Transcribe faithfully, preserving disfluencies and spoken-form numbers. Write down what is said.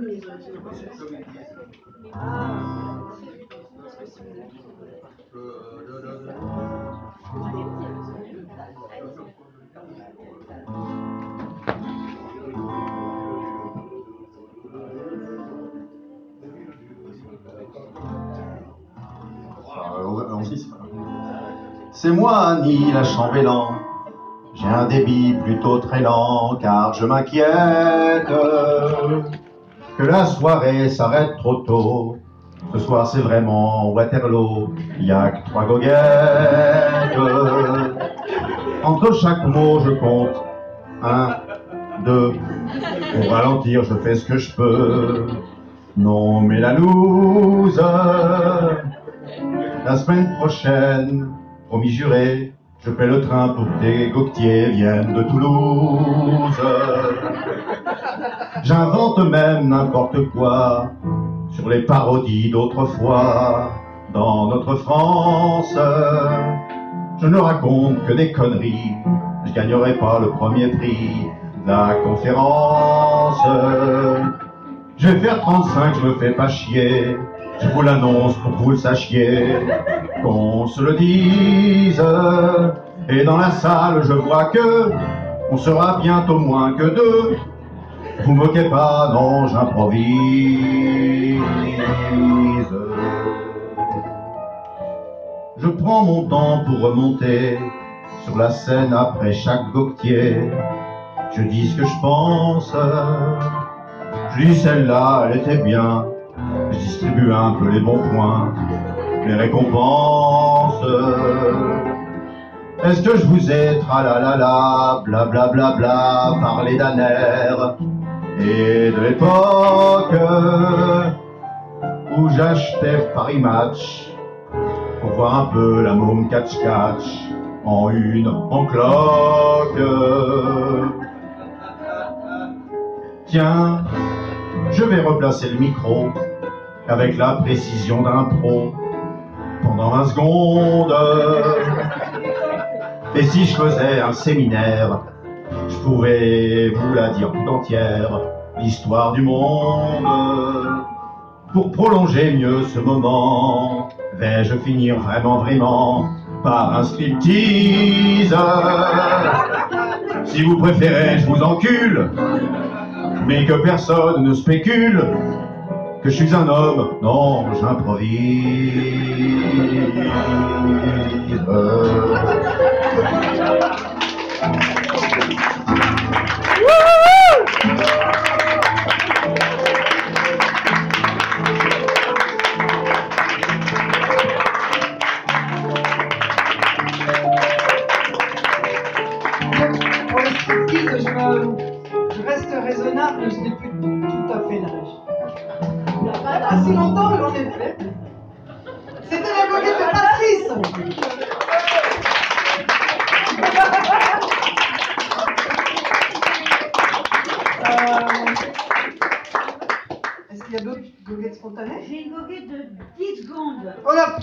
C'est moi, Annie, la chambellan. J'ai un débit plutôt très lent, car je m'inquiète que la soirée s'arrête trop tôt. Ce soir, c'est vraiment Waterloo, il n'y a que trois goguettes. Entre chaque mot, je compte un, deux. Pour ralentir, je fais ce que je peux. Non, mais la loose, la semaine prochaine, promis juré, je paie le train pour que tes goquetiers viennent de Toulouse. J'invente même n'importe quoi sur les parodies d'autrefois dans notre France. Je ne raconte que des conneries, je gagnerai pas le premier prix de la conférence. Je vais faire trente-cinq, je me fais pas chier, je vous l'annonce pour que vous le sachiez, qu'on se le dise. Et dans la salle, je vois que on sera bientôt moins que deux. Vous moquez pas, non, j'improvise. Je prends mon temps pour remonter sur la scène après chaque goquetier. Je dis ce que je pense. Je dis celle-là, elle était bien. Je distribue un peu les bons points, les récompenses. Est-ce que je vous ai tralalala, blablabla, bla, bla, parlé d'un air et de l'époque où j'achetais Paris Match pour voir un peu la môme catch-catch en une, en cloque. Tiens, je vais replacer le micro avec la précision d'un pro pendant vingt secondes. Et si je faisais un séminaire, je pourrais vous la dire tout entière, l'histoire du monde. Pour prolonger mieux ce moment, vais-je finir vraiment, vraiment par un striptease? Si vous préférez, je vous encule, mais que personne ne spécule que je suis un homme, non, j'improvise. Pour le striptease, je, me, je reste raisonnable, mais je n'ai plus tout à fait l'âge. Il n'y a pas assez longtemps que j'en ai fait. C'était la goguette de Patrice. euh, Est-ce qu'il y a d'autres goguettes spontanées? J'ai une goguette de dix secondes. Oh là.